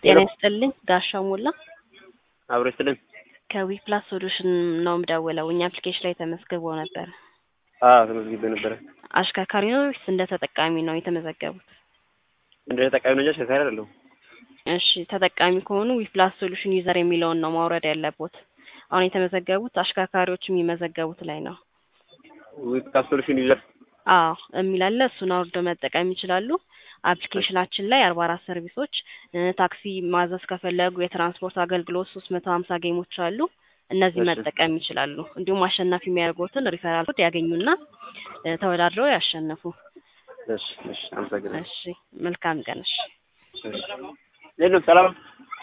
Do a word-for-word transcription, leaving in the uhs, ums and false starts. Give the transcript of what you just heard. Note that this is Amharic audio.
ጤና ይስጥልኝ ጋሻው ሞላ አብሮ ይስጥልኝ ከዊፕላስ ሶሉሽን ነው የምደውለው እኛ አፕሊኬሽን ላይ ተመዝግቦ ነበር አዎ ተመዝግቤ ነበር አሽከርካሪ ነው ወይስ እንደ ተጠቃሚ ነው የተመዘገቡት እንደ ተጠቃሚ ነው እንጂ አሽከርካሪ አይደለሁም እሺ ተጠቃሚ ከሆኑ ዊፕላስ ሶሉሽን ዩዘር የሚለውን ነው ማውረድ ያለቦት አሁን የተመዘገቡት አሽከርካሪዎች የሚመዘገቡት ላይ ነው ዊፕላስ ሶሉሽን ዩዘር አዎ የሚላለ እሱን አውርዶ መጠቀም ይችላሉ አፕሊኬሽናችን ላይ አርባ አራት ሰርቪሶች ታክሲ ማዘዝ ከፈለጉ የትራንስፖርት አገልግሎት ሶስት መቶ ሀምሳ ጌሞች አሉ እነዚህ መጠቀም ይችላሉ እንዲሁም አሸናፊ የሚያደርጉትን ሪፈራል ኮድ ያገኙና ተወዳድረው ያሸንፉ እሺ እሺ አመሰግናለሁ እሺ መልካም ቀን እሺ ሌሎ ሰላም